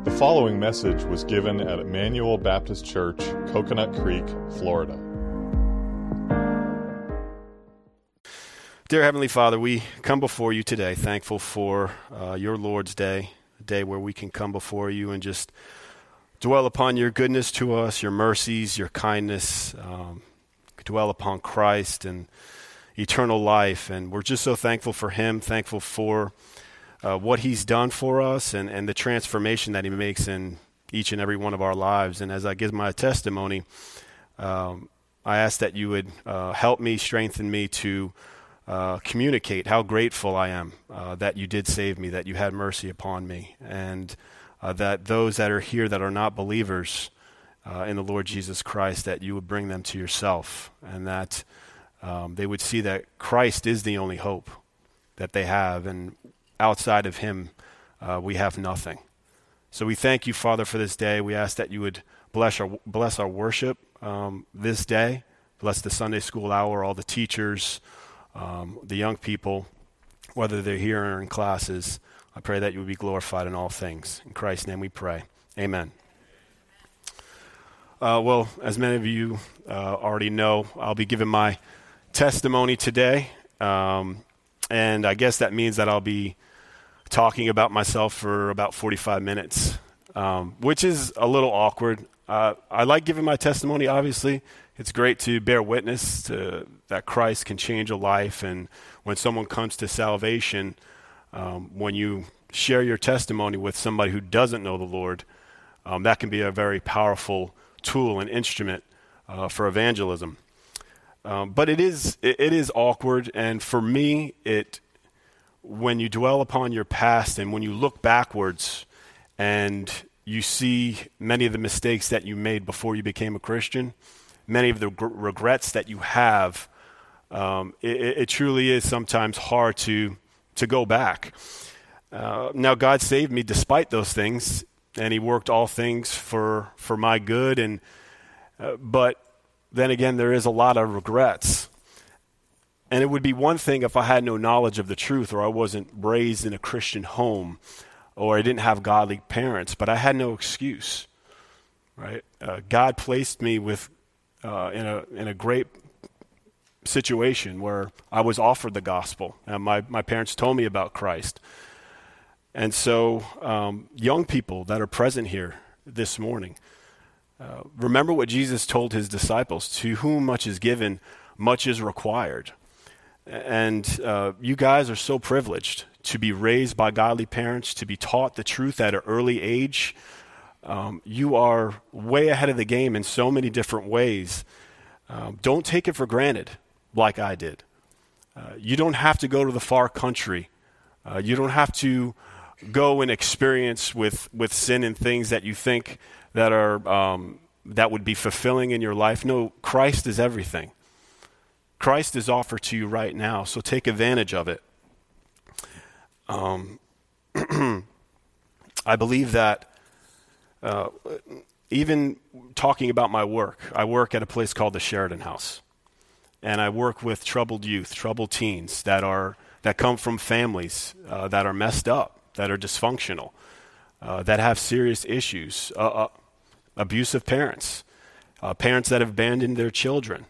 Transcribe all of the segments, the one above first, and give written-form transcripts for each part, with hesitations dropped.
The following message was given at Emmanuel Baptist Church, Coconut Creek, Florida. Dear Heavenly Father, we come before you today, thankful for your Lord's Day, a day where we can come before you and just dwell upon your goodness to us, your mercies, your kindness, dwell upon Christ and eternal life. And we're just so thankful for him, thankful for what he's done for us and the transformation that he makes in each and every one of our lives. And as I give my testimony, I ask that you would help me, strengthen me to communicate how grateful I am that you did save me, that you had mercy upon me, and that those that are here that are not believers in the Lord Jesus Christ, that you would bring them to yourself, and that they would see that Christ is the only hope that they have, and outside of him, we have nothing. So we thank you, Father, for this day. We ask that you would bless our worship this day. Bless the Sunday school hour, all the teachers, the young people, whether they're here or in classes. I pray that you would be glorified in all things. In Christ's name we pray. Amen. Well, as many of you already know, I'll be giving my testimony today. And I guess that means that I'll be talking about myself for about 45 minutes, which is a little awkward. I like giving my testimony, obviously. It's great to bear witness to that Christ can change a life. And when someone comes to salvation, when you share your testimony with somebody who doesn't know the Lord, that can be a very powerful tool and instrument for evangelism. But it is awkward, and for me, when you dwell upon your past and when you look backwards and you see many of the mistakes that you made before you became a Christian, many of the regrets that you have, it truly is sometimes hard to go back. Now, God saved me despite those things, and he worked all things for my good, but then again, there is a lot of regrets. And it would be one thing if I had no knowledge of the truth, or I wasn't raised in a Christian home, or I didn't have godly parents, but I had no excuse, right? God placed me in a great situation where I was offered the gospel, and my parents told me about Christ. And so young people that are present here this morning, remember what Jesus told his disciples: to whom much is given, much is required. And you guys are so privileged to be raised by godly parents, to be taught the truth at an early age. You are way ahead of the game in so many different ways. Don't take it for granted like I did. You don't have to go to the far country. You don't have to go and experience with sin and things that you think that are that would be fulfilling in your life. No, Christ is everything. Christ is offered to you right now, so take advantage of it. I believe that even talking about my work, I work at a place called the Sheridan House, and I work with troubled youth, troubled teens that come from families that are messed up, that are dysfunctional, that have serious issues, abusive parents, parents that have abandoned their children.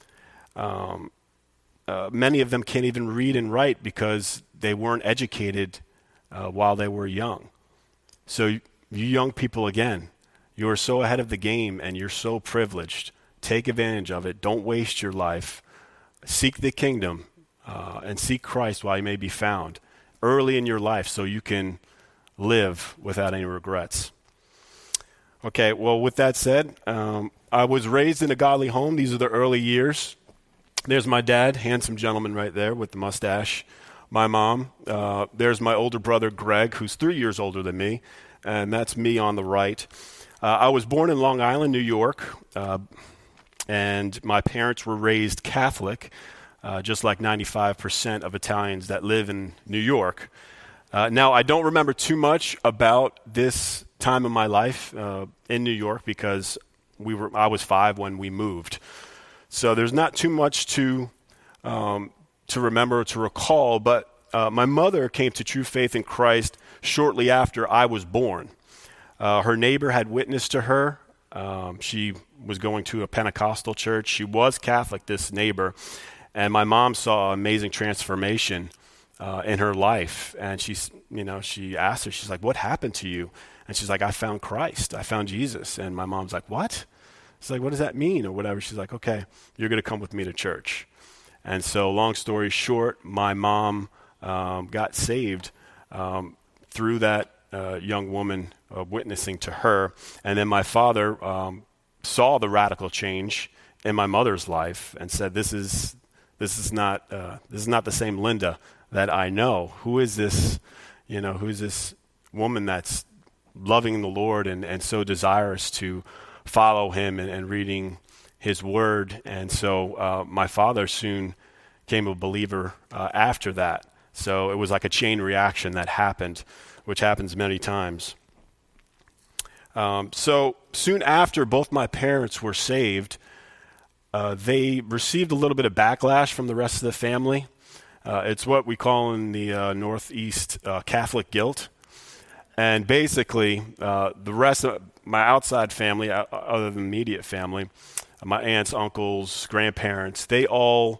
Many of them can't even read and write because they weren't educated while they were young. So you young people, again, you are so ahead of the game and you're so privileged. Take advantage of it. Don't waste your life. Seek the kingdom and seek Christ while he may be found early in your life so you can live without any regrets. Okay, well, with that said, I was raised in a godly home. These are the early years. There's my dad, handsome gentleman right there with the mustache. My mom. There's my older brother, Greg, who's 3 years older than me, and that's me on the right. I was born in Long Island, New York, and my parents were raised Catholic, just like 95% of Italians that live in New York. Now, I don't remember too much about this time of my life in New York because I was 5 when we moved. So there's not too much to remember, to recall, but my mother came to true faith in Christ shortly after I was born. Her neighbor had witnessed to her. She was going to a Pentecostal church. She was Catholic, this neighbor. And my mom saw amazing transformation in her life. And she asked her, she's like, "What happened to you?" And she's like, "I found Christ. I found Jesus." And my mom's like, "What?" She's like, "What does that mean?" Or whatever. She's like, "Okay, you're going to come with me to church." And so long story short, my mom got saved through that young woman witnessing to her. And then my father saw the radical change in my mother's life and said, this is not the same Linda that I know. Who is this, who's this woman that's loving the Lord and so desirous to follow him and reading his word? And so my father soon became a believer after that. So it was like a chain reaction that happened, which happens many times. So soon after both my parents were saved, they received a little bit of backlash from the rest of the family. It's what we call in the Northeast Catholic guilt. And basically, the rest of my outside family, other than immediate family, my aunts, uncles, grandparents, they were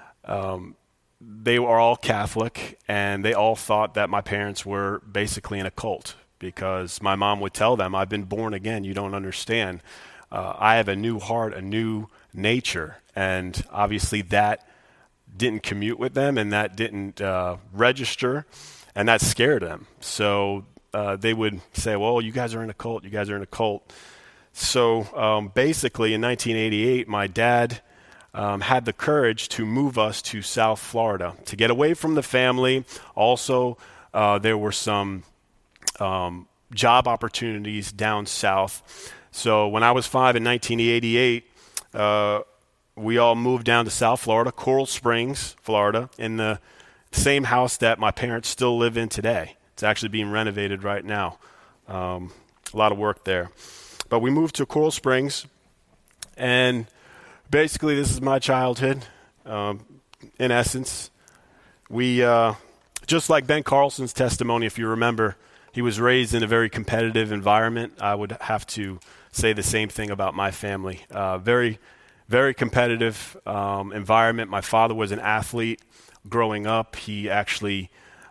all Catholic, and they all thought that my parents were basically in a cult, because my mom would tell them, "I've been born again. You don't understand. I have a new heart, a new nature." And obviously that didn't commute with them, and that didn't register, and that scared them. So they would say, "Well, you guys are in a cult. You guys are in a cult." So basically in 1988, my dad had the courage to move us to South Florida to get away from the family. Also, there were some job opportunities down south. So when I was 5 in 1988, we all moved down to South Florida, Coral Springs, Florida, in the same house that my parents still live in today. It's actually being renovated right now. A lot of work there. But we moved to Coral Springs, and basically this is my childhood. In essence, we, just like Ben Carlson's testimony, if you remember, he was raised in a very competitive environment. I would have to say the same thing about my family. Very, very competitive environment. My father was an athlete growing up. He actually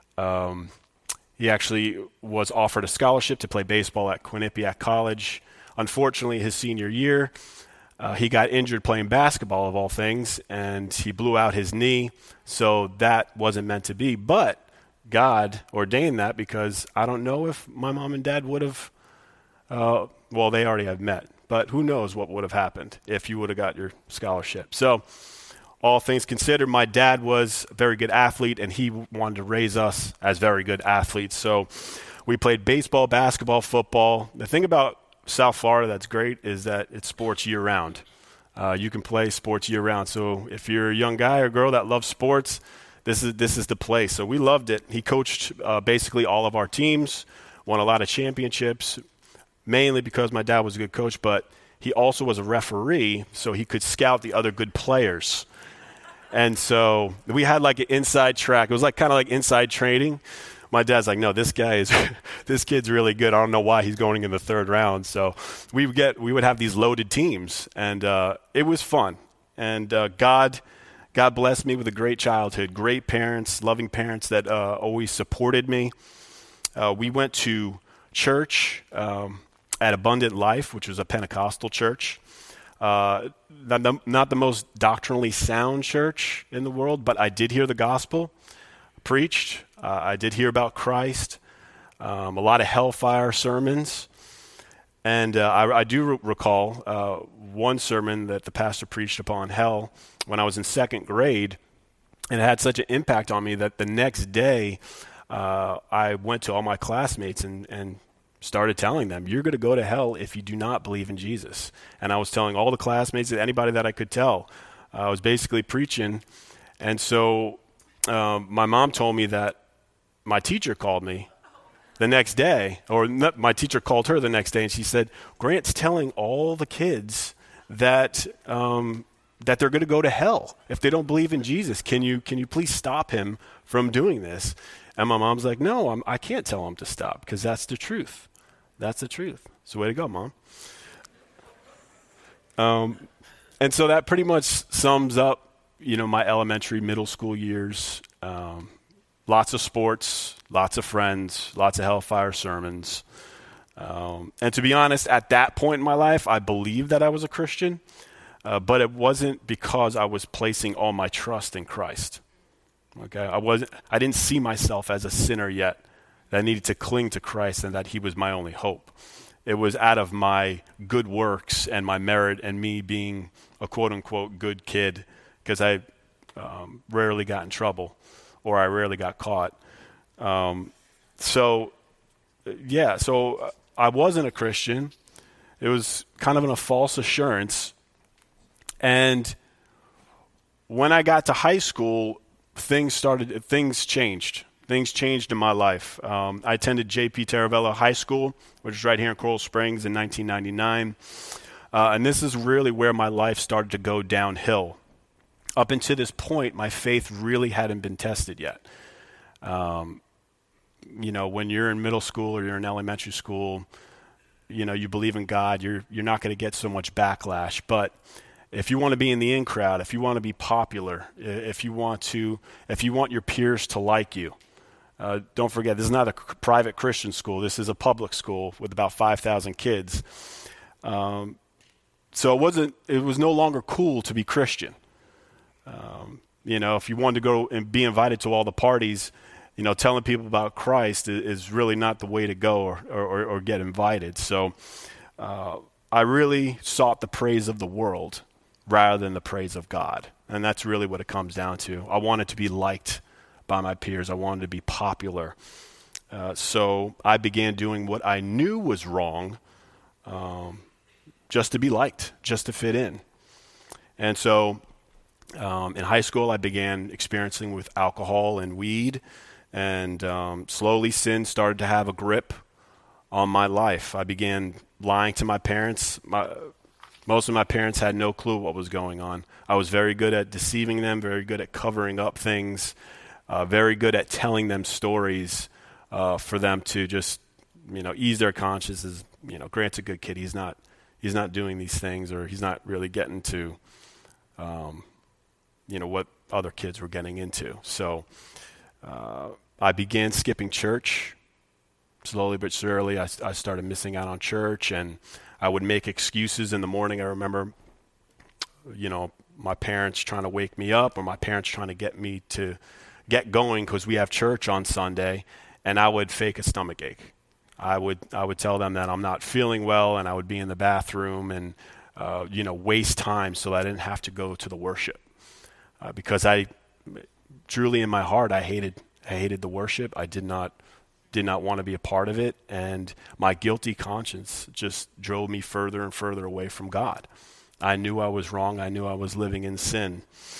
was offered a scholarship to play baseball at Quinnipiac College. Unfortunately, his senior year, he got injured playing basketball, of all things, and he blew out his knee. So that wasn't meant to be. But God ordained that, because I don't know if my mom and dad would have, well, they already have met, but who knows what would have happened if you would have got your scholarship. So all things considered, my dad was a very good athlete, and he wanted to raise us as very good athletes. So we played baseball, basketball, football. The thing about South Florida that's great is that it's sports year-round. You can play sports year-round. So if you're a young guy or girl that loves sports, this is the place. So we loved it. He coached basically all of our teams, won a lot of championships, mainly because my dad was a good coach, but he also was a referee, so he could scout the other good players. And so we had like an inside track. It was like kind of like inside training. My dad's like, "No, this kid's really good. I don't know why he's going in the third round." So we would have these loaded teams, and it was fun. And God blessed me with a great childhood, great parents, loving parents that always supported me. We went to church at Abundant Life, which was a Pentecostal church. Not the most doctrinally sound church in the world, but I did hear the gospel preached. I did hear about Christ, a lot of hellfire sermons. And I do recall one sermon that the pastor preached upon hell when I was in second grade, and it had such an impact on me that the next day I went to all my classmates and started telling them, "You're going to go to hell if you do not believe in Jesus." And I was telling all the classmates, anybody that I could tell. I was basically preaching. And so my mom told me that my teacher called me the next day, or my teacher called her the next day, and she said, "Grant's telling all the kids that that they're going to go to hell if they don't believe in Jesus. Can you please stop him from doing this?" And my mom's like, "No, I can't tell him to stop, because that's the truth. That's the truth. It's the way to go, Mom. And so that pretty much sums up, my elementary, middle school years. Lots of sports, lots of friends, lots of hellfire sermons. And to be honest, at that point in my life, I believed that I was a Christian, but it wasn't because I was placing all my trust in Christ. Okay, I didn't see myself as a sinner yet, that I needed to cling to Christ and that he was my only hope. It was out of my good works and my merit and me being a quote-unquote good kid, because I rarely got in trouble or I rarely got caught. So I wasn't a Christian. It was kind of a false assurance. And when I got to high school, things changed. Things changed in my life. I attended J.P. Taravella High School, which is right here in Coral Springs, in 1999. And this is really where my life started to go downhill. Up until this point, my faith really hadn't been tested yet. When you're in middle school or you're in elementary school, you believe in God, you're not going to get so much backlash. But if you want to be in the in crowd, if you want to be popular, if you want your peers to like you, don't forget, this is not a private Christian school. This is a public school with about 5,000 kids. So it was no longer cool to be Christian. If you wanted to go and be invited to all the parties, telling people about Christ is really not the way to go or get invited. So I really sought the praise of the world rather than the praise of God. And that's really what it comes down to. I wanted to be liked by my peers. I wanted to be popular. So I began doing what I knew was wrong, just to be liked, just to fit in. And so in high school, I began experiencing with alcohol and weed, and slowly sin started to have a grip on my life. I began lying to my parents. Most of my parents had no clue what was going on. I was very good at deceiving them, very good at covering up things, very good at telling them stories for them to just, ease their consciences. Grant's a good kid. He's not doing these things, or he's not really getting to, what other kids were getting into. So I began skipping church. Slowly but surely, I started missing out on church, and I would make excuses in the morning. I remember, my parents trying to wake me up, or my parents trying to get me to get going because we have church on Sunday, and I would fake a stomach ache. I would tell them that I'm not feeling well, and I would be in the bathroom and waste time so that I didn't have to go to the worship, because I truly in my heart I hated the worship. I did not want to be a part of it, and my guilty conscience just drove me further and further away from God. I knew I was wrong. I knew I was living in sin.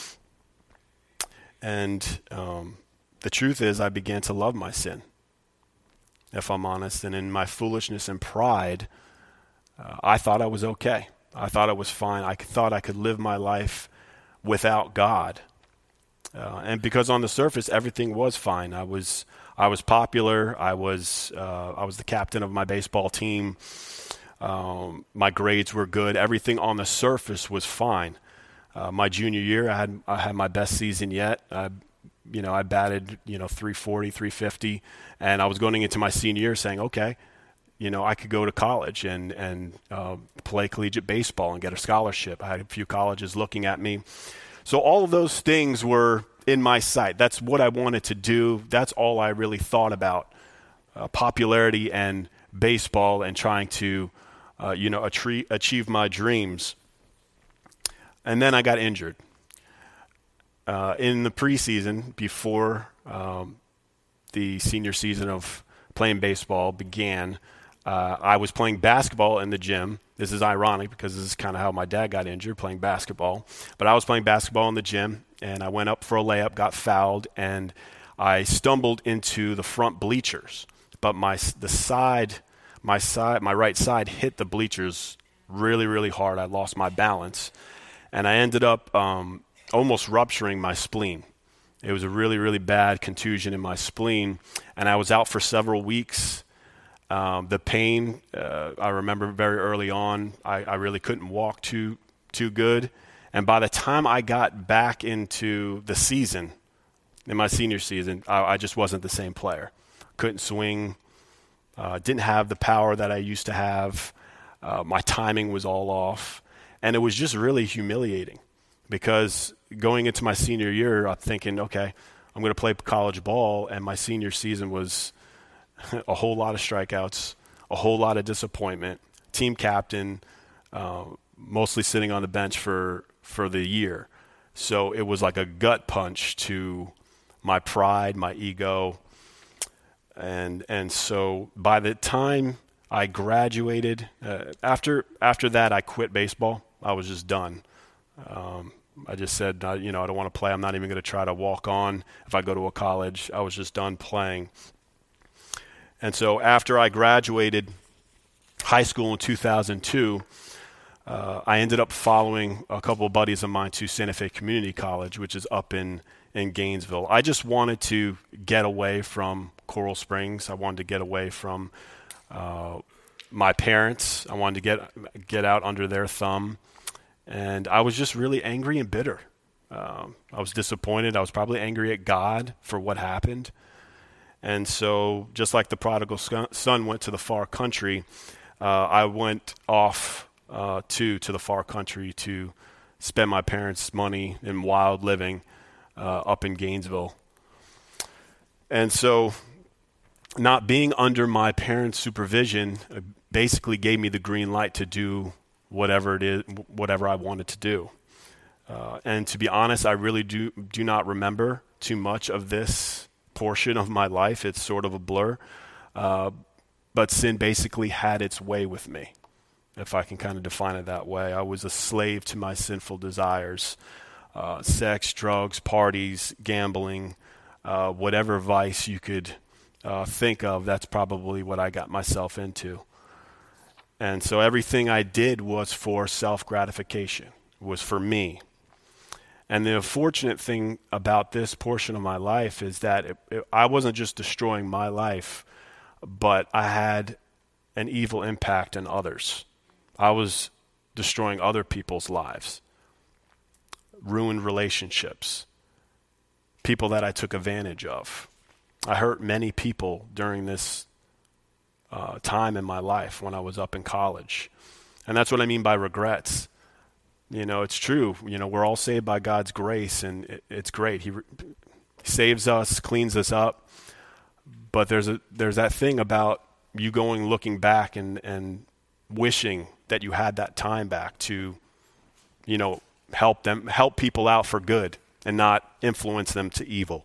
And the truth is, I began to love my sin, if I'm honest. And in my foolishness and pride, I thought I was okay. I thought I was fine. I thought I could live my life without God. And because on the surface, everything was fine. I was popular. I was the captain of my baseball team. My grades were good. Everything on the surface was fine. My junior year, I had my best season yet. I batted 340, 350, and I was going into my senior year saying, okay, I could go to college and play collegiate baseball and get a scholarship. I had a few colleges looking at me. So all of those things were in my sight. That's what I wanted to do. That's all I really thought about, popularity and baseball, and trying to, achieve my dreams. And then I got injured. In the preseason, before the senior season of playing baseball began, I was playing basketball in the gym. This is ironic because this is kind of how my dad got injured, playing basketball. But I was playing basketball in the gym, and I went up for a layup, got fouled, and I stumbled into the front bleachers. But my right side hit the bleachers really, really hard. I lost my balance, and I ended up almost rupturing my spleen. It was a really, really bad contusion in my spleen, and I was out for several weeks. The pain, I remember very early on, I really couldn't walk too good. And by the time I got back into the season, in my senior season, I just wasn't the same player. Couldn't swing, didn't have the power that I used to have. My timing was all off. And it was just really humiliating because going into my senior year, I'm thinking, okay, I'm going to play college ball, and my senior season was a whole lot of strikeouts, a whole lot of disappointment, team captain, mostly sitting on the bench for the year. So it was like a gut punch to my pride, my ego. And so by the time I graduated, after that, I quit baseball. I was just done. I just said, I don't want to play. I'm not even going to try to walk on if I go to a college. I was just done playing. And so after I graduated high school in 2002, I ended up following a couple of buddies of mine to Santa Fe Community College, which is up in Gainesville. I just wanted to get away from Coral Springs. I wanted to get away from my parents. I wanted to get out under their thumb. And I was just really angry and bitter. I was disappointed. I was probably angry at God for what happened. And so just like the prodigal son went to the far country, I went off to the far country to spend my parents' money in wild living up in Gainesville. And so not being under my parents' supervision basically gave me the green light to do whatever I wanted to do. And to be honest, I really do not remember too much of this portion of my life. It's sort of a blur. But sin basically had its way with me, if I can kind of define it that way. I was a slave to my sinful desires, sex, drugs, parties, gambling, whatever vice you could think of, that's probably what I got myself into. And so everything I did was for self-gratification, was for me. And the unfortunate thing about this portion of my life is that I wasn't just destroying my life, but I had an evil impact on others. I was destroying other people's lives, ruined relationships, people that I took advantage of. I hurt many people during this time in my life when I was up in college. And that's what I mean by regrets. It's true. We're all saved by God's grace, and it's great. He saves us, cleans us up. But there's that thing about you looking back and wishing that you had that time back to, help people out for good and not influence them to evil.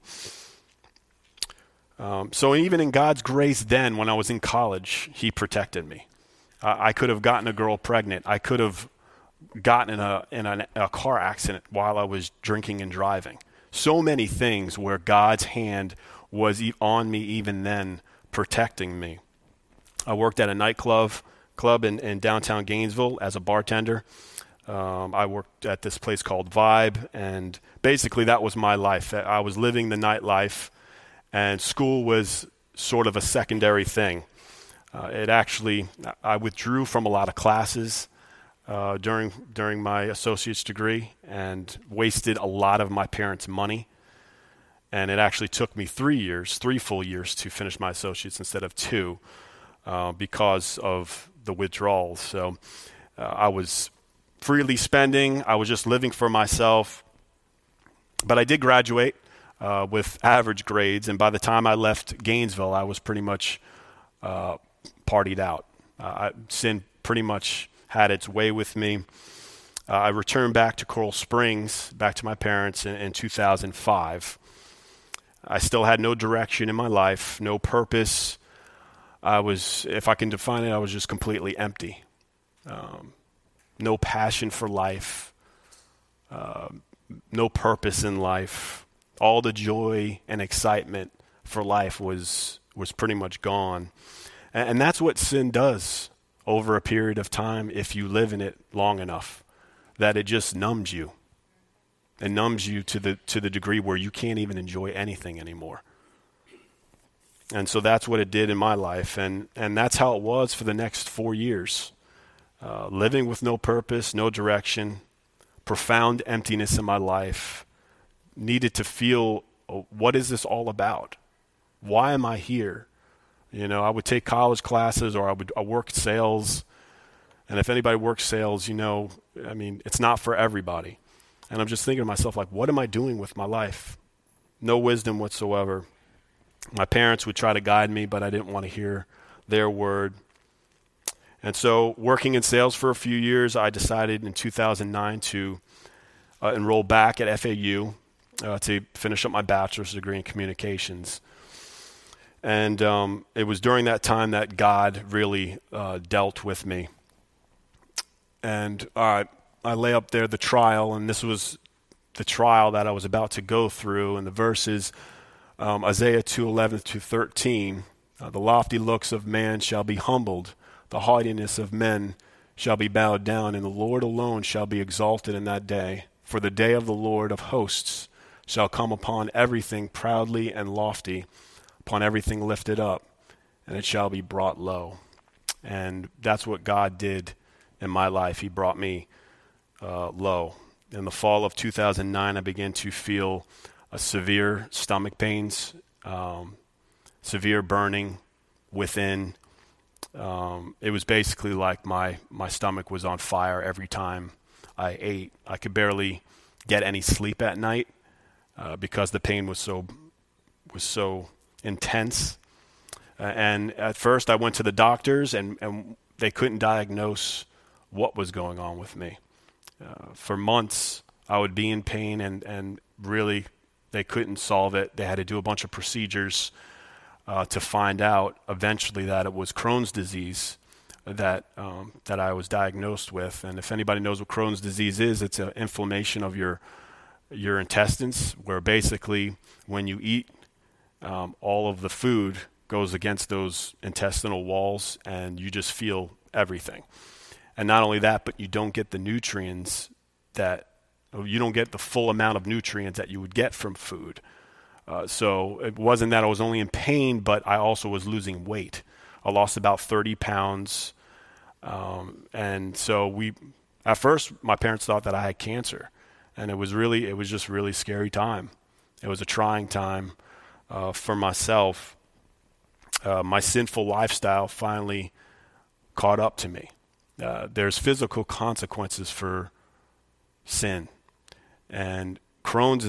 So even in God's grace then, when I was in college, he protected me. I could have gotten a girl pregnant. I could have gotten in a car accident while I was drinking and driving. So many things where God's hand was on me even then, protecting me. I worked at a nightclub in downtown Gainesville as a bartender. I worked at this place called Vibe, and basically that was my life. I was living the nightlife, and school was sort of a secondary thing. I withdrew from a lot of classes during my associate's degree and wasted a lot of my parents' money. And it actually took me 3 full years to finish my associates instead of 2 because of the withdrawals. So I was freely spending. I was just living for myself. But I did graduate with average grades. And by the time I left Gainesville, I was pretty much partied out. Sin pretty much had its way with me. I returned back to Coral Springs, back to my parents in 2005. I still had no direction in my life, no purpose. If I can define it, I was just completely empty. No passion for life, no purpose in life. All the joy and excitement for life was pretty much gone. And that's what sin does over a period of time if you live in it long enough, that it just numbs you. It numbs you to the degree where you can't even enjoy anything anymore. And so that's what it did in my life. And that's how it was for the next 4 years. Living with no purpose, no direction, profound emptiness in my life. Needed to feel, what is this all about? Why am I here? I would take college classes, or I worked sales. And if anybody works sales, it's not for everybody. And I'm just thinking to myself, like, what am I doing with my life? No wisdom whatsoever. My parents would try to guide me, but I didn't want to hear their word. And so working in sales for a few years, I decided in 2009 to enroll back at FAU to finish up my bachelor's degree in communications. And it was during that time that God really dealt with me. And I lay up there the trial, and this was the trial that I was about to go through. And the verses, Isaiah 2:11-13, the lofty looks of man shall be humbled, the haughtiness of men shall be bowed down, and the Lord alone shall be exalted in that day. For the day of the Lord of hosts shall come upon everything proudly and lofty, upon everything lifted up, and it shall be brought low. And that's what God did in my life. He brought me low. In the fall of 2009, I began to feel severe stomach pains, severe burning within. It was basically like my stomach was on fire every time I ate. I could barely get any sleep at night because the pain was so intense. And at first I went to the doctors, and they couldn't diagnose what was going on with me. For months, I would be in pain, and really they couldn't solve it. They had to do a bunch of procedures to find out eventually that it was Crohn's disease that I was diagnosed with. And if anybody knows what Crohn's disease is, it's an inflammation of your intestines, where basically when you eat, all of the food goes against those intestinal walls, and you just feel everything. And not only that, but you don't get the nutrients you don't get the full amount of nutrients that you would get from food. So it wasn't that I was only in pain, but I also was losing weight. I lost about 30 pounds. And so at first, my parents thought that I had cancer. And it was just really scary time. It was a trying time for myself. My sinful lifestyle finally caught up to me. There's physical consequences for sin, and Crohn's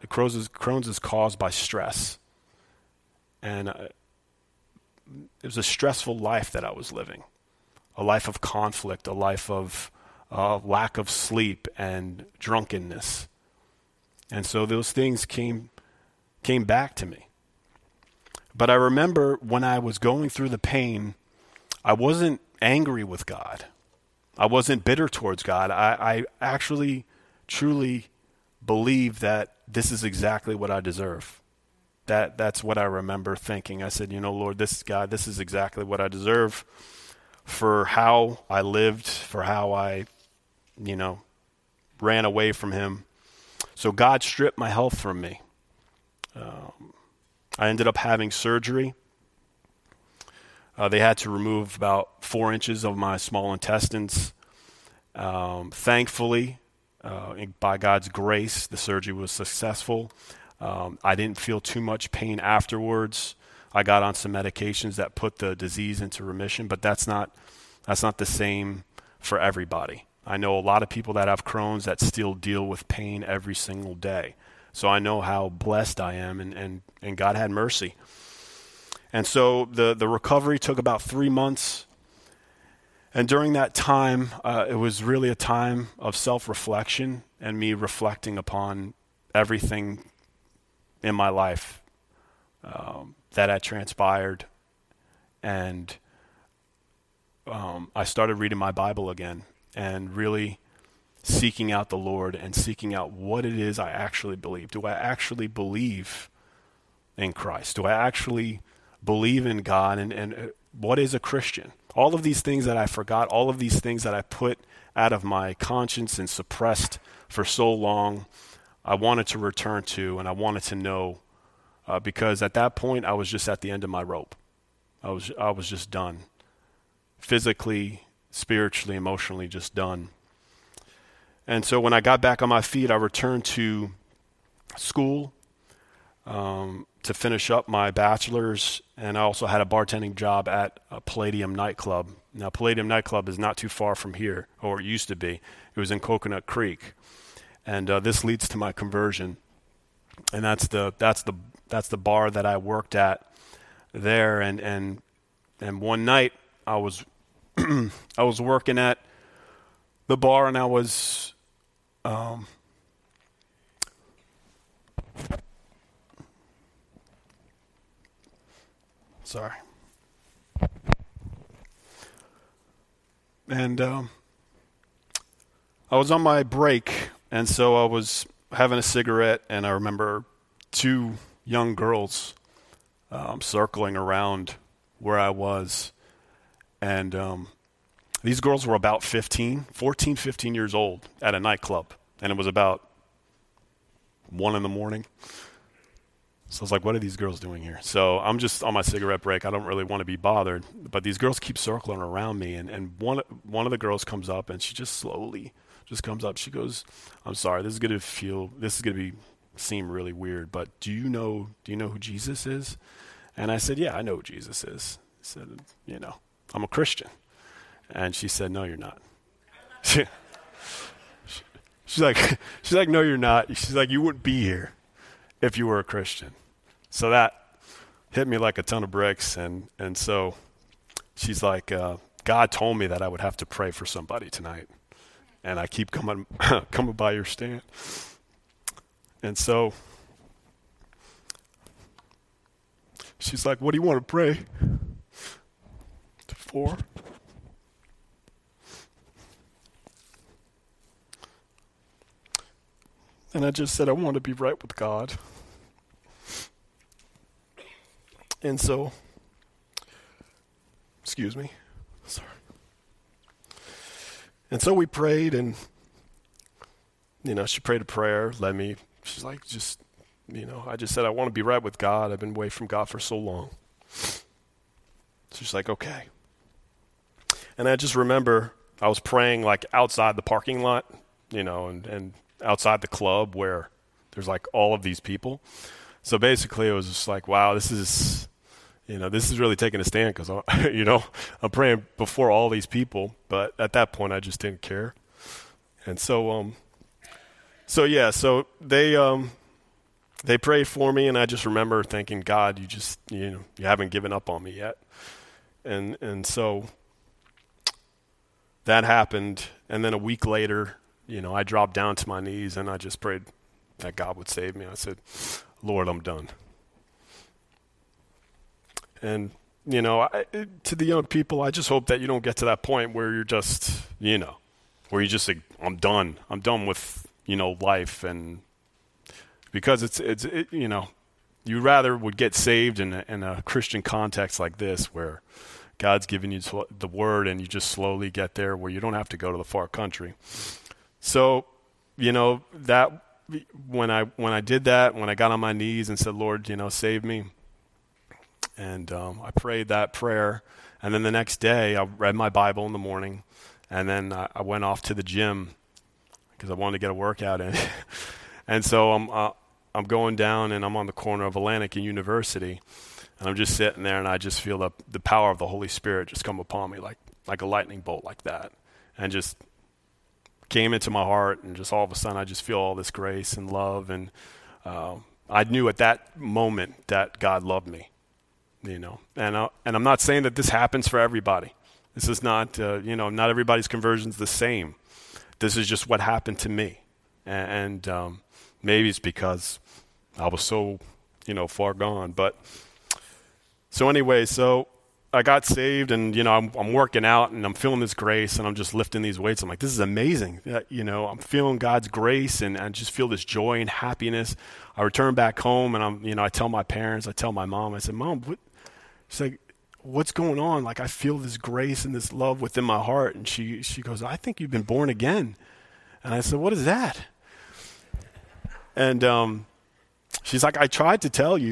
is caused by stress, and it was a stressful life that I was living, a life of conflict, a life of lack of sleep and drunkenness, and so those things came back to me. But I remember when I was going through the pain, I wasn't angry with God. I wasn't bitter towards God. I actually truly believe that this is exactly what I deserve. That's what I remember thinking. I said, Lord, this is exactly what I deserve for how I lived, for how I, ran away from him. So God stripped my health from me. I ended up having surgery. They had to remove about 4 inches of my small intestines. Thankfully, by God's grace, the surgery was successful. I didn't feel too much pain afterwards. I got on some medications that put the disease into remission, but that's not the same for everybody. I know a lot of people that have Crohn's that still deal with pain every single day. So I know how blessed I am, and God had mercy. And so the recovery took about 3 months. And during that time, it was really a time of self-reflection and me reflecting upon everything in my life that had transpired. And I started reading my Bible again and really seeking out the Lord and seeking out what it is I actually believe. Do I actually believe in Christ? Do I actually believe in God? And what is a Christian? All of these things that I forgot, all of these things that I put out of my conscience and suppressed for so long, I wanted to return to, and I wanted to know because at that point I was just at the end of my rope. I was just done. Physically, spiritually, emotionally, just done. And so when I got back on my feet, I returned to school to finish up my bachelor's, and I also had a bartending job at a Palladium nightclub. Now, Palladium nightclub is not too far from here, or it used to be. It was in Coconut Creek, and this leads to my conversion, and that's the bar that I worked at there. And one night I was I was working at the bar, and I was sorry. And I was on my break, and so I was having a cigarette, and I remember two young girls circling around where I was. And these girls were about 15 years old at a nightclub. And it was about 1 a.m. So I was like, what are these girls doing here? So I'm just on my cigarette break. I don't really want to be bothered. But these girls keep circling around me. And one of the girls comes up, and she just slowly just comes up. She goes, I'm sorry, this is going to seem really weird, but do you know who Jesus is? And I said, yeah, I know who Jesus is. I said, I'm a Christian. And she said, no, you're not. She's like, no, you're not. She's like, you wouldn't be here if you were a Christian. So that hit me like a ton of bricks. And so she's like, God told me that I would have to pray for somebody tonight. And I keep coming by your stand. And so she's like, what do you want to pray for? And I just said, I want to be right with God. And so, excuse me, sorry. And so we prayed, and, she prayed a prayer, led me. She's like, I just said, I want to be right with God. I've been away from God for so long. She's like, okay. And I just remember I was praying like outside the parking lot, and outside the club where there's like all of these people. So basically it was just like, wow, this is really taking a stand, because, I'm praying before all these people. But at that point, I just didn't care. And so they prayed for me, and I just remember thinking, God, you haven't given up on me yet. And so that happened. And then a week later, I dropped down to my knees, and I just prayed that God would save me. I said, Lord, I'm done. And, to the young people, I just hope that you don't get to that point where you're just, where you just say, I'm done. I'm done with, life. And because you rather would get saved in a Christian context like this, where God's given you the word, and you just slowly get there where you don't have to go to the far country. So, that when I did that, when I got on my knees and said, Lord, save me. And I prayed that prayer, and then the next day I read my Bible in the morning, and then I went off to the gym because I wanted to get a workout in. And so I'm going down, and I'm on the corner of Atlantic and University, and I'm just sitting there, and I just feel the power of the Holy Spirit just come upon me like a lightning bolt like that, and just came into my heart, and just all of a sudden I just feel all this grace and love, and I knew at that moment that God loved me. And I'm not saying that this happens for everybody. This is not, not everybody's conversion's the same. This is just what happened to me. And maybe it's because I was so, far gone. But so anyway, so I got saved, and, I'm working out, and I'm feeling this grace, and I'm just lifting these weights. I'm like, this is amazing. I'm feeling God's grace, and I just feel this joy and happiness. I return back home, and I tell my parents, I tell my mom, I said, Mom, she's like, what's going on? Like, I feel this grace and this love within my heart. And she goes, I think you've been born again. And I said, what is that? And she's like, I tried to tell you,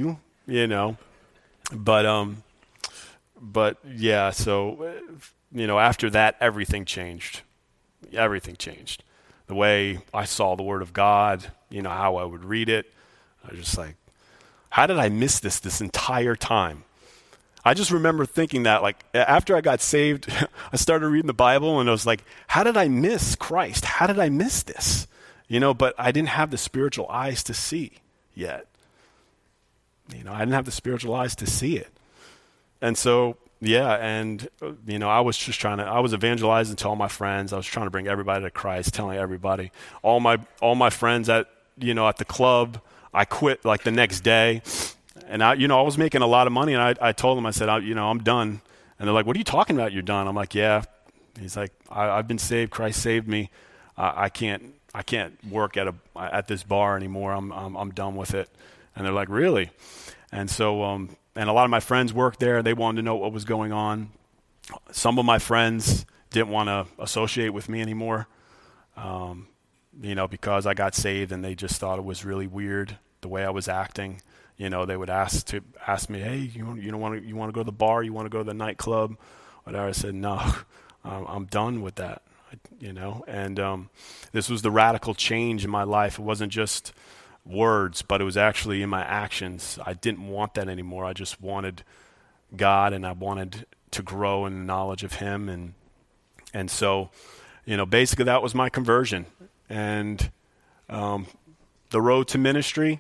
But yeah, so, after that, everything changed. Everything changed. The way I saw the Word of God, how I would read it. I was just like, how did I miss this entire time? I just remember thinking that, like, after I got saved, I started reading the Bible, and I was like, how did I miss Christ? How did I miss this? But I didn't have the spiritual eyes to see yet. I didn't have the spiritual eyes to see it. And so, I was evangelizing to all my friends. I was trying to bring everybody to Christ, telling everybody. All my friends at the club, I quit like the next day. And I was making a lot of money, and I told them, I said, I'm done. And they're like, what are you talking about? You're done. I'm like, yeah. He's like, I've been saved. Christ saved me. I can't work at this bar anymore. I'm done with it. And they're like, really? And so, and a lot of my friends worked there. They wanted to know what was going on. Some of my friends didn't want to associate with me anymore, because I got saved, and they just thought it was really weird the way I was acting. They would ask me, hey, you want to go to the bar? You want to go to the nightclub? Whatever. I said, no, I'm done with that. And this was the radical change in my life. It wasn't just words, but it was actually in my actions. I didn't want that anymore. I just wanted God, and I wanted to grow in the knowledge of Him. And so, basically that was my conversion. And the road to ministry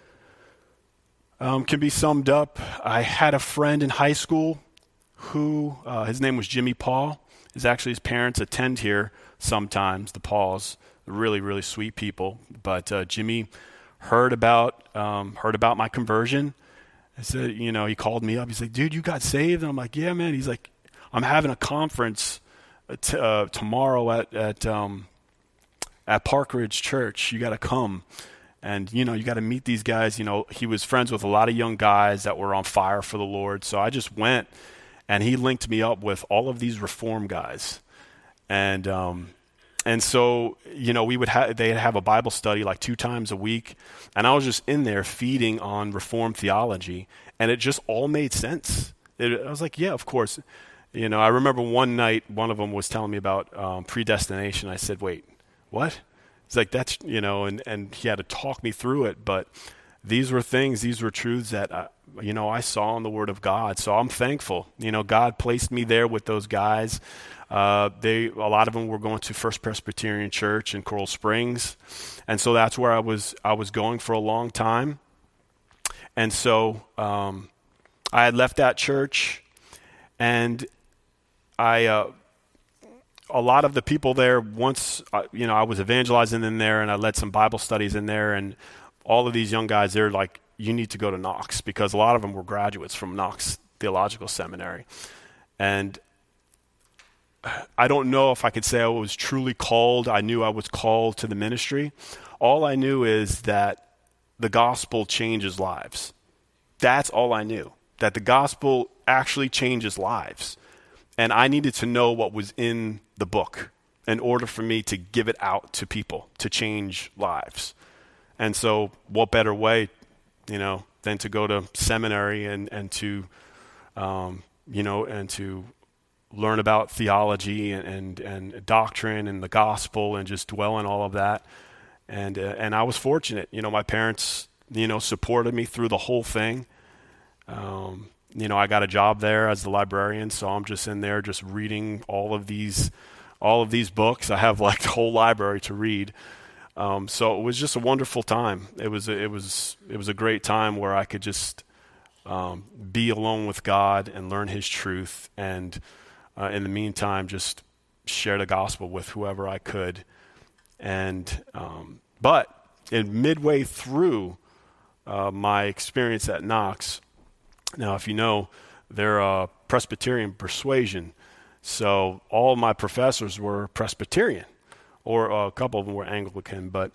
can be summed up. I had a friend in high school who, his name was Jimmy Paul. His parents attend here sometimes, the Pauls. They're really, really sweet people. But Jimmy heard about my conversion. I said, he called me up. He's like, dude, you got saved? And I'm like, yeah, man. He's like, I'm having a conference tomorrow at Park Ridge Church. You got to come. And, you got to meet these guys. He was friends with a lot of young guys that were on fire for the Lord. So I just went, and he linked me up with all of these Reform guys. And so, they'd have a Bible study like 2 times a week. And I was just in there feeding on Reformed theology. And it just all made sense. I was like, yeah, of course. I remember one night, one of them was telling me about predestination. I said, wait, what? It's like, that's, and he had to talk me through it. But these were truths that, I saw in the Word of God. So I'm thankful. God placed me there with those guys. A lot of them were going to First Presbyterian Church in Coral Springs. And so that's where I was going for a long time. And so I had left that church, and a lot of the people there, once, I was evangelizing in there, and I led some Bible studies in there, and all of these young guys, they're like, you need to go to Knox, because a lot of them were graduates from Knox Theological Seminary. And I don't know if I could say I was truly called. I knew I was called to the ministry. All I knew is that the gospel changes lives. That's all I knew, that the gospel actually changes lives. And I needed to know what was in the book in order for me to give it out to people, to change lives. And so what better way, than to go to seminary and to learn about theology and doctrine and the gospel, and just dwell in all of that. And I was fortunate. My parents, supported me through the whole thing. I got a job there as the librarian, so I'm just in there just reading all of these books. I have like the whole library to read. So it was just a wonderful time. It was a great time where I could just be alone with God and learn His truth, and in the meantime, just share the gospel with whoever I could. And but midway through my experience at Knox. Now, if you know, they're a Presbyterian persuasion, so all of my professors were Presbyterian, or a couple of them were Anglican. But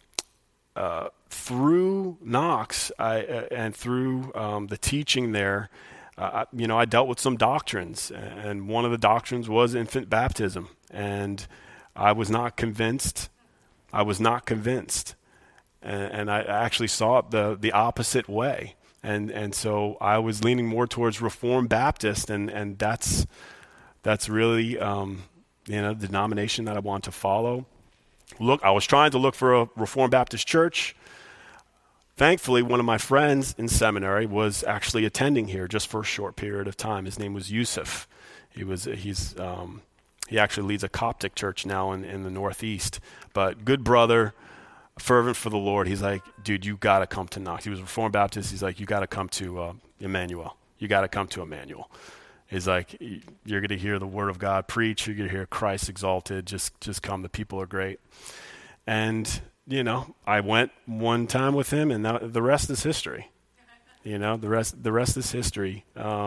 through Knox, and through the teaching there, I dealt with some doctrines, and one of the doctrines was infant baptism, and I was not convinced. And I actually saw it the opposite way. And so I was leaning more towards Reformed Baptist, and that's really the denomination that I want to follow. I was trying to look for a Reformed Baptist church. Thankfully, one of my friends in seminary was actually attending here just for a short period of time. His name was Yusuf. He actually leads a Coptic church now in the Northeast. But good brother, fervent for the Lord. He's like, dude, you got to come to Knox. He was Reformed Baptist. He's like, you got to come to Emmanuel. You got to come to Emmanuel. He's like, you're going to hear the word of God preached. You're going to hear Christ exalted. Just come. The people are great. And, I went one time with him, and the rest is history. The rest is history.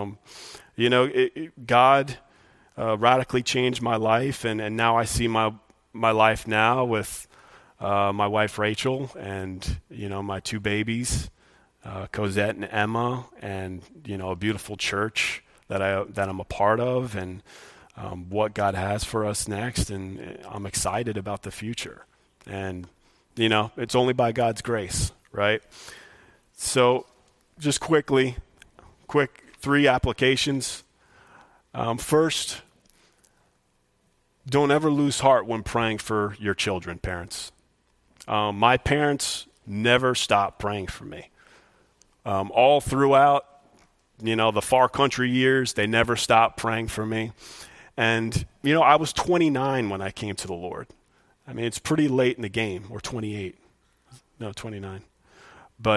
God radically changed my life, and now I see my life now with my wife Rachel and my two babies, Cosette and Emma, and a beautiful church that I'm a part of, and what God has for us next, and I'm excited about the future. And it's only by God's grace, right? So just quick 3 applications. First, don't ever lose heart when praying for your children, parents. My parents never stopped praying for me. All throughout, the far country years, they never stopped praying for me. And, I was 29 when I came to the Lord. I mean, it's pretty late in the game, or 28. No, 29. But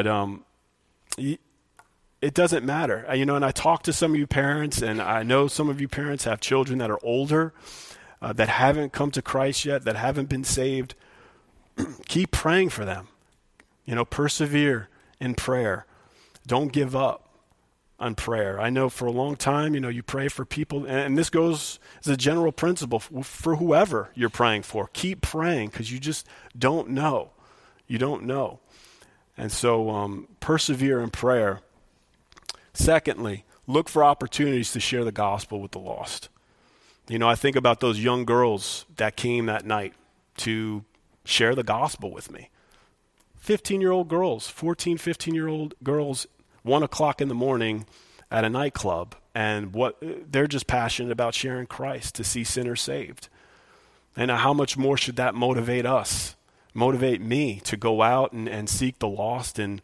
it doesn't matter. And I talk to some of you parents, and I know some of you parents have children that are older, that haven't come to Christ yet, that haven't been saved. Keep praying for them. Persevere in prayer. Don't give up on prayer. I know for a long time, you pray for people, and this goes as a general principle for whoever you're praying for. Keep praying, because you just don't know. You don't know. And so persevere in prayer. Secondly, look for opportunities to share the gospel with the lost. I think about those young girls that came that night to share the gospel with me. 15-year-old girls, 14, 15-year-old girls, 1 o'clock in the morning at a nightclub, and they're just passionate about sharing Christ to see sinners saved. And how much more should that motivate me to go out and seek the lost and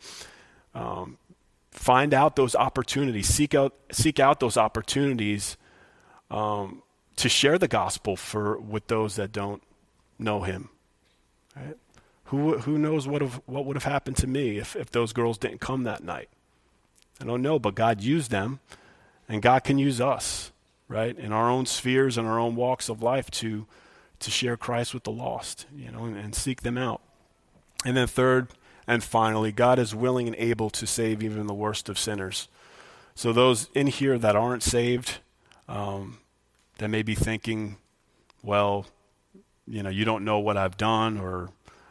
find out those opportunities, seek out those opportunities to share the gospel with those that don't know him. Right? Who knows what would have happened to me if those girls didn't come that night? I don't know, but God used them, and God can use us, right, in our own spheres and our own walks of life to share Christ with the lost, and seek them out. And then third and finally, God is willing and able to save even the worst of sinners. So those in here that aren't saved, that may be thinking, well, you don't know what I've done, or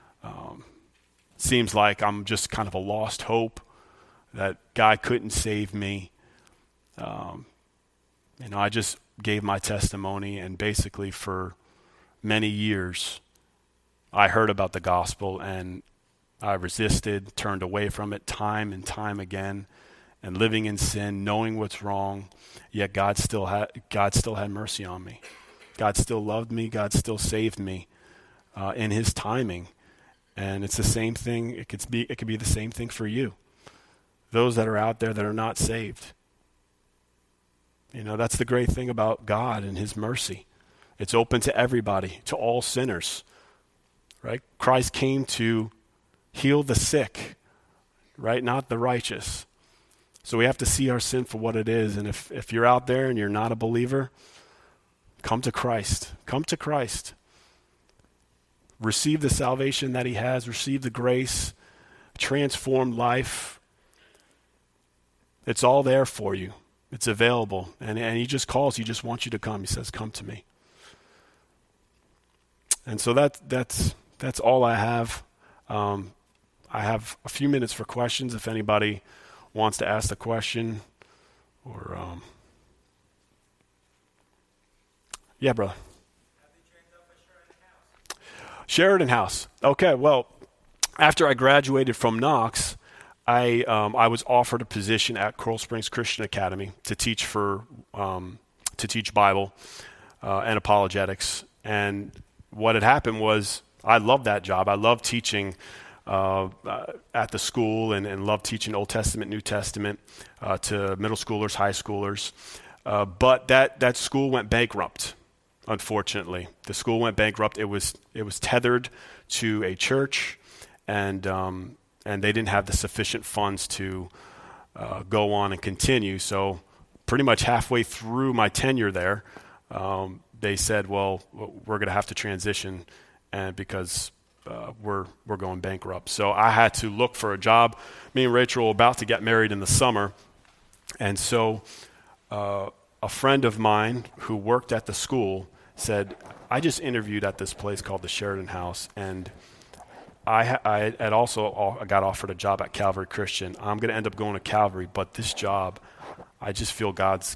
seems like I'm just kind of a lost hope, that God couldn't save me. I just gave my testimony, and basically for many years, I heard about the gospel, and I resisted, turned away from it time and time again, and living in sin, knowing what's wrong, yet God still had mercy on me. God still loved me. God still saved me in his timing. And it's the same thing. It could be the same thing for you. Those that are out there that are not saved. That's the great thing about God and his mercy. It's open to everybody, to all sinners, right? Christ came to heal the sick, right? Not the righteous. So we have to see our sin for what it is. And if you're out there and you're not a believer, come to Christ. Come to Christ. Receive the salvation that he has. Receive the grace, transformed life. It's all there for you. It's available. And he just calls. He just wants you to come. He says, come to me. And so that's all I have. I have a few minutes for questions if anybody wants to ask the question. Or, yeah, brother. Sheridan House. Okay, well, after I graduated from Knox, I was offered a position at Coral Springs Christian Academy to teach Bible and apologetics. And what had happened was I loved that job. I loved teaching at the school and loved teaching Old Testament, New Testament to middle schoolers, high schoolers. But that school went bankrupt, unfortunately. The school went bankrupt. It was tethered to a church, and they didn't have the sufficient funds to go on and continue. So pretty much halfway through my tenure there, they said, well, we're going to have to transition and because we're going bankrupt. So I had to look for a job. Me and Rachel were about to get married in the summer. And so a friend of mine who worked at the school said, I just interviewed at this place called the Sheridan House, and I had also got offered a job at Calvary Christian. I'm going to end up going to Calvary, but this job, I just feel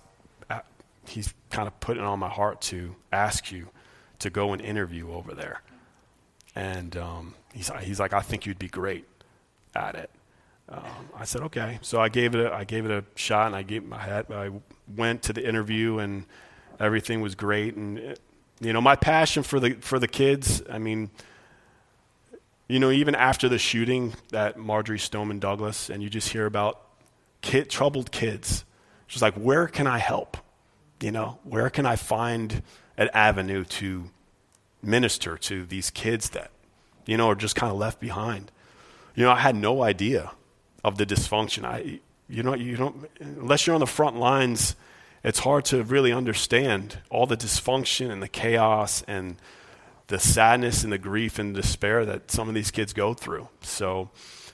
he's kind of putting it on my heart to ask you to go and interview over there. And he's like, I think you'd be great at it. I said, okay. So I gave it a shot, and I went to the interview, and everything was great. And my passion for the kids. I mean, even after the shooting at Marjory Stoneman Douglas, and you just hear about troubled kids, just like, where can I help? Where can I find an avenue to minister to these kids that, are just kind of left behind? I had no idea of the dysfunction. You don't, unless you're on the front lines, it's hard to really understand all the dysfunction and the chaos and the sadness and the grief and despair that some of these kids go through. So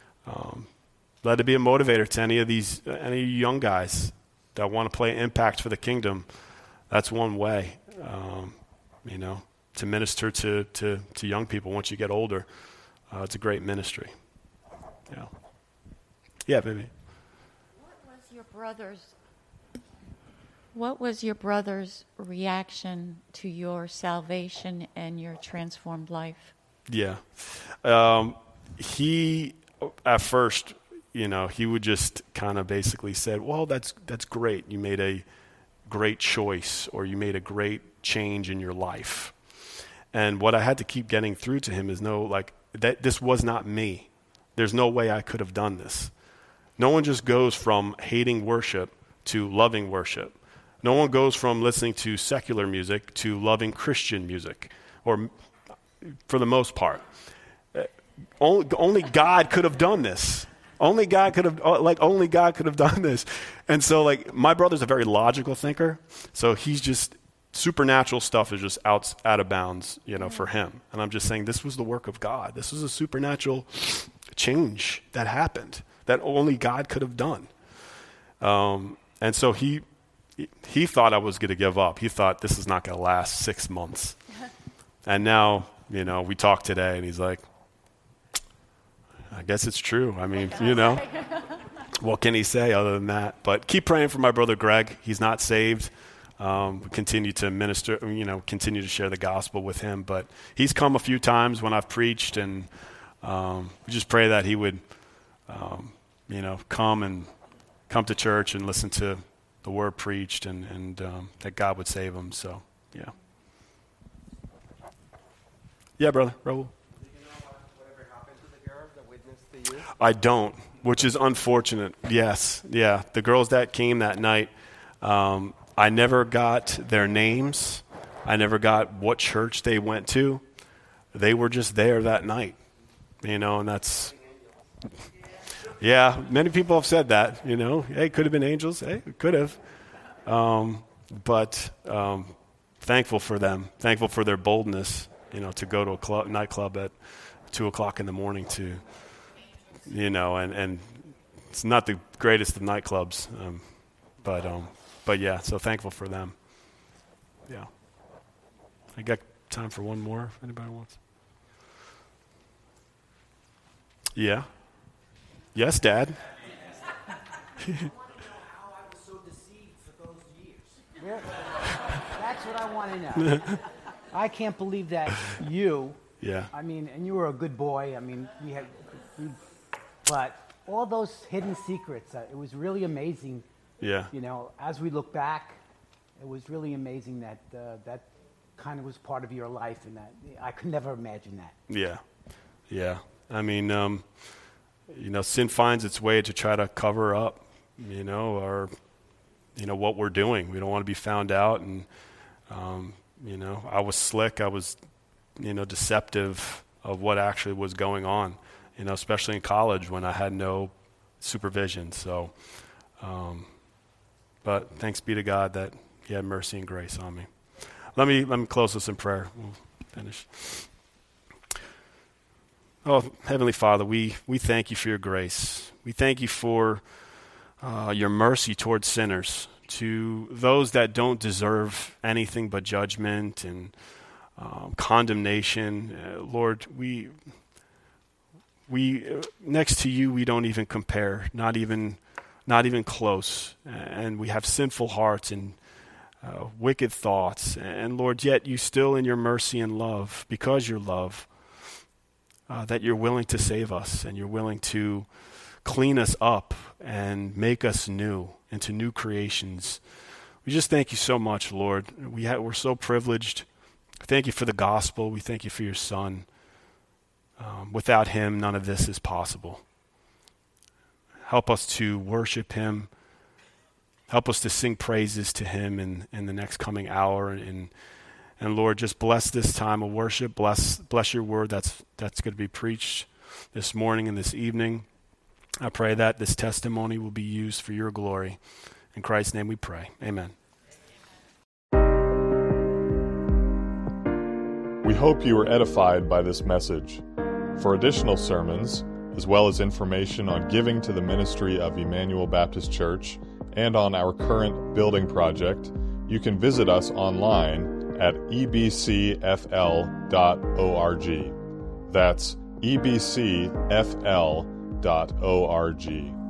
let it be a motivator to any young guys that want to play an impact for the kingdom. That's one way, to minister to young people once you get older. It's a great ministry. Yeah. Yeah, baby. What was your brother's reaction to your salvation and your transformed life? Yeah. He, at first, he would just kind of basically said, well, that's great. You made a great choice, or you made a great change in your life. And what I had to keep getting through to him is that this was not me. There's no way I could have done this. No one just goes from hating worship to loving worship. No one goes from listening to secular music to loving Christian music, or for the most part. Only God could have done this. Only God could have done this. And so, my brother's a very logical thinker, so he's just, supernatural stuff is just out of bounds, for him. And I'm just saying, this was the work of God. This was a supernatural change that happened that only God could have done. And so he thought I was going to give up. He thought this is not going to last 6 months. And now, we talked today, and he's like, I guess it's true. I mean, what can he say other than that? But keep praying for my brother Greg. He's not saved. We continue to minister, continue to share the gospel with him. But he's come a few times when I've preached, and we just pray that he would, come to church and listen to the word preached, and that God would save him. So, yeah. Yeah, brother, Raul. Whatever happened to the girls that witnessed to you? I don't, which is unfortunate. Yes, yeah. The girls that came that night, I never got their names. I never got what church they went to. They were just there that night, and that's, yeah, many people have said that, hey, it could have been angels. Hey, it could have. But thankful for them, thankful for their boldness, to go to a nightclub at 2:00 in the morning to, and it's not the greatest of nightclubs, but yeah, so thankful for them. Yeah. I got time for one more if anybody wants. Yeah. Yes, Dad. I want to know how I was so deceived for those years. That's what I want to know. I can't believe that you, Yeah. and you were a good boy. But all those hidden secrets. It was really amazing. Yeah. You know, as we look back, it was really amazing that that kind of was part of your life, and that I could never imagine that. Yeah. Yeah. I mean, you know, sin finds its way to try to cover up, you know, or, you know, what we're doing. We don't want to be found out. And, you know, I was slick. I was, you know, deceptive of what actually was going on, you know, especially in college when I had no supervision. So, but thanks be to God that he had mercy and grace on me. Let me close this in prayer. We'll finish. Oh, Heavenly Father, we thank you for your grace. We thank you for your mercy towards sinners, to those that don't deserve anything but judgment and condemnation. Lord, we next to you, we don't even compare, not even close. And we have sinful hearts and wicked thoughts. And Lord, yet you still in your mercy and love, because you're love, that you're willing to save us and you're willing to clean us up and make us new into new creations. We just thank you so much, Lord. We're so privileged. Thank you for the gospel. We thank you for your Son. Without him, none of this is possible. Help us to worship him. Help us to sing praises to him in the next coming hour. And Lord, just bless this time of worship. Bless your word that's going to be preached this morning and this evening. I pray that this testimony will be used for your glory. In Christ's name we pray. Amen. We hope you were edified by this message. For additional sermons, as well as information on giving to the ministry of Emmanuel Baptist Church and on our current building project, you can visit us online at ebcfl.org. That's ebcfl.org.